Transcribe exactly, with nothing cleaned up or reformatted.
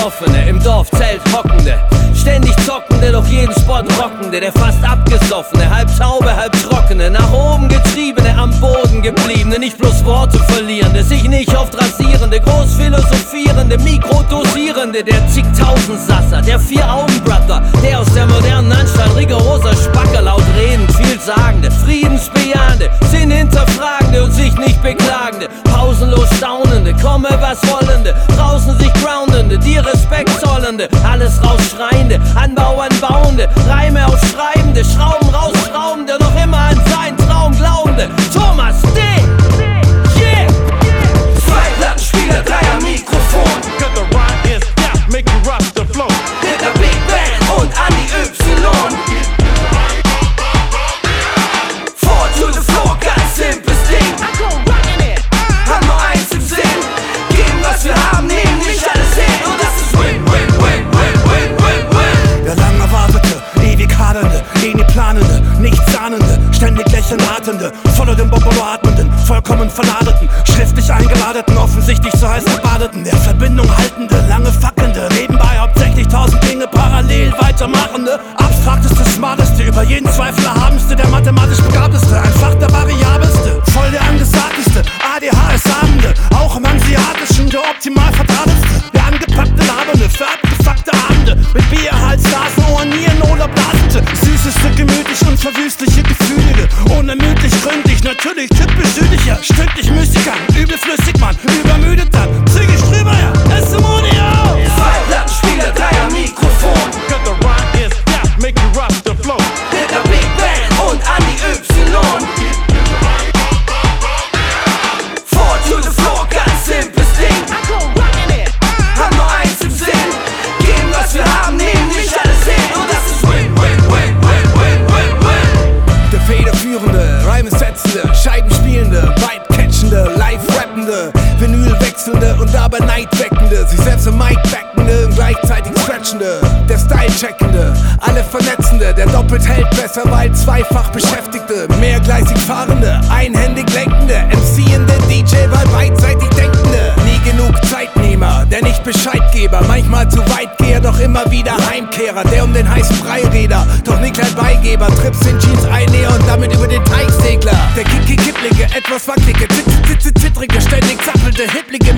Besoffene, im Dorf Zelt hockende, ständig zockende, doch jeden Spot rockende, der fast abgesoffene, halb taube, halb trockene, nach oben getriebene, am Boden gebliebene, nicht bloß Worte verlierende, sich nicht oft rasierende, groß philosophierende, mikrodosierende, der zigtausendsasser, der Vier-Augen-Brother, der aus der modernen Anstalt rigoroser Spacker, laut redend, vielsagende, friedensbejahende, Sinn hinterfragende und sich nicht beklagende, pausenlos staunende, komme was wollende, draußen sich groundende, dir Respekt zollende, alles rausschreiende, Anbau anbauende, Reime aufschreibende, Schrauben rausschraubende, noch immer an seinen Traum glaubende, Thomas D. Yeah! Zwei Plattenspieler, Dreier Mikrofon, Cause the rhyme is death, make you rush the flow. mit der Big Band und Andi Y. Four to the floor, ganz simples Ding. Haben nur eins im Sinn, geben was wir haben, nehmen nicht alles hin. Und das ist Win, Win, Win, Win, Win, Win, Win. Der lang erwartete, ewig hadernde, eh nie planende, nichts ahnende, ständig lächelnd atmende, voller dem Bobbolo atmenden, vollkommen verladeten, schriftlich eingeladeten, offensichtlich zu heiß gebadeten, der Verbindung haltende, lange fackelnde, nebenbei hauptsächlich tausend Dinge parallel weitermachende, abstrakteste, smarteste, über jeden Zweifel erhabenste, der mathematisch begabteste, einfach der variabelste, voll der angesagteste, A D H S-Abende, auch im Hanseatischen der optimal verdrahteste, der angepackte Labende, für abgefuckte Abende, mit Bier, Hals, Nasen, Ohren, Nieren oder Blasende, süßeste, gemütlich und verwüstliche Gefühle, unermüdlich, gründlich, natürlich typisch südlicher, stündlich Mystiker, übelflüssig, Mann, übermüdet dann, psychisch drüber, ja, es ist Modio! Zwei Plattenspieler, Dreier Mikrofon, Cause the rhyme is death, make you rush the flow. mit der Big Band und Andi Y. Four to the floor, ganz simples Ding. Haben nur eins im Sinn, geben was wir haben, nehmen nicht alles hin. Und das ist Win, Win, Win, Win, Win, Win, Win. Der federführende, Reime setzende, Scheibenspielende, Vibe-catchende, Live-rappende, Vinyl wechselnde und dabei Neid weckende, sich selbst im Mic backende und gleichzeitig scratchende, der Style-checkende, alle vernetzende, der doppelt hält besser, weil zweifach Beschäftigte, mehrgleisig fahrende, einhändig lenkende, MCende, D J, weil beidseitig denkende, nie genug Zeitnehmer, der nicht Bescheidgeber, manchmal zu Weitgeher, doch immer wieder Heimkehrer, der um den heißen Brei Räder, doch nie klein Beigeber, Trips in Jeans einnäher und damit über den Teichsegler, der Kiki-Kipplige, etwas wackelige, zittrige, ständig zappelnde, hipplige